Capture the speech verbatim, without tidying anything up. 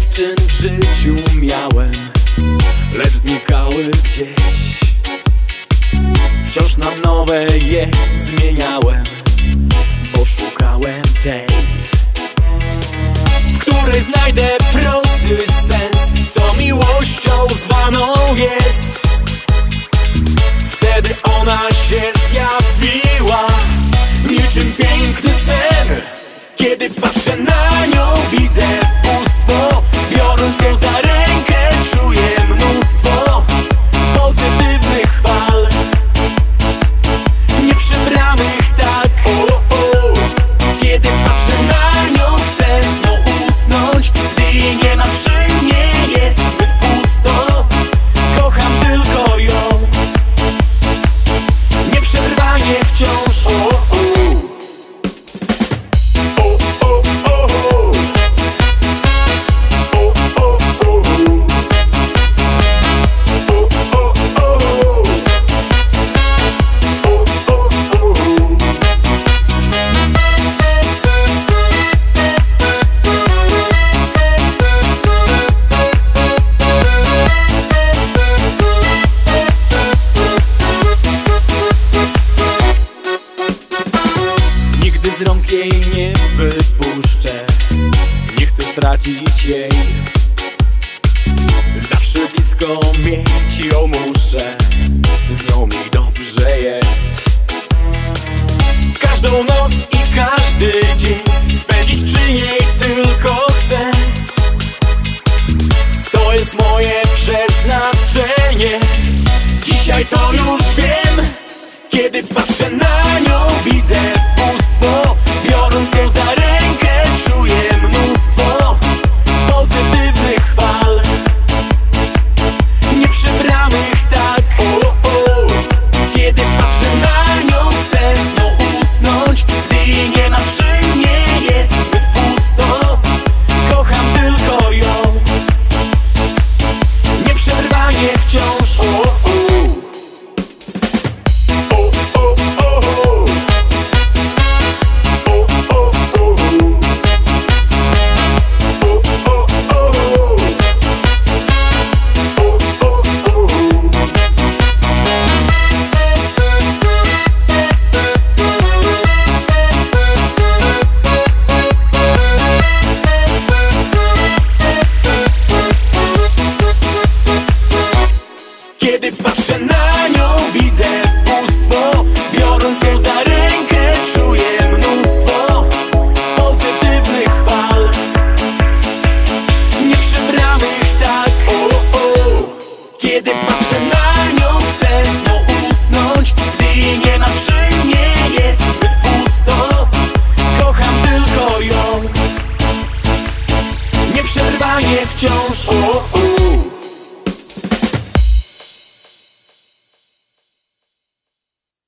dziewczyn w życiu miałem, lecz znikały gdzieś. Wciąż na nowe je zmieniałem, bo szukałem tej, w której znajdę prosty sens, co miłością zwaną jest. Wtedy ona się zjawiła, niczym piękny sen. Kiedy patrzę na nią, widzę bóstwo. Biorąc ją za rękę, czuję mnóstwo pozytywnych fal, nieprzebranych tak. O, o. Kiedy patrzę na nią, chcę z nią usnąć. Gdy jej nie ma przy mnie, jest zbyt pusto. Kocham tylko ją, nieprzerwanie wciąż. O, o. Z rąk jej nie wypuszczę, nie chcę stracić jej. Zawsze blisko mieć ją muszę, z nią mi dobrze jest. Każdą noc i każdy dzień spędzić przy niej tylko chcę. To jest moje przeznaczenie, dzisiaj to już wiem. Kiedy patrzę na nią, widzę bóstwo. Biorąc ją za rękę, czuję mnóstwo pozytywnych fal, nieprzebranych tak. O, o. Kiedy patrzę na nią, chcę z nią usnąć. Gdy jej nie ma przy mnie, jest zbyt pusto. Kocham tylko ją, nieprzerwanie wciąż. O, o. Kiedy patrzę na nią, widzę bóstwo. Biorąc ją za rękę, czuję mnóstwo pozytywnych fal, nieprzebranych tak. O, o. Kiedy patrzę na nią, chcę z nią usnąć. Gdy jej nie ma przy mnie, jest zbyt pusto. Kocham tylko ją, nieprzerwanie wciąż. O, o.